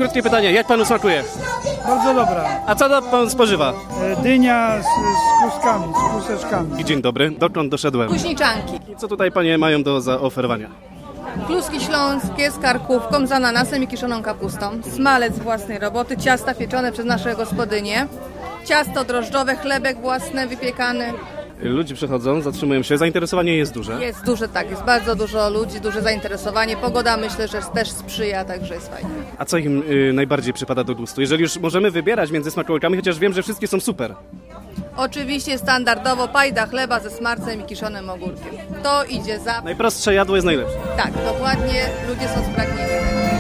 krótkie pytanie, jak panu smakuje? Bardzo dobra. A co pan spożywa? Dynia z klustkami, z kluseczkami. Dzień dobry, dokąd doszedłem? Kuźniczanki. Co tutaj panie mają do zaoferowania? Kluski śląskie z karkówką, z ananasem i kiszoną kapustą. Smalec własnej roboty, ciasta pieczone przez nasze gospodynie. Ciasto drożdżowe, chlebek własny wypiekany. Ludzie przychodzą, zatrzymują się, zainteresowanie jest duże. Jest duże, tak, jest bardzo dużo ludzi, duże zainteresowanie. Pogoda myślę, że też sprzyja, także jest fajnie. A co im najbardziej przypada do gustu? Jeżeli już możemy wybierać między smakołykami, chociaż wiem, że wszystkie są super. Oczywiście standardowo pajda chleba ze smarcem i kiszonym ogórkiem. To idzie za... Najprostsze jadło jest najlepsze. Tak, dokładnie, ludzie są spragnieni.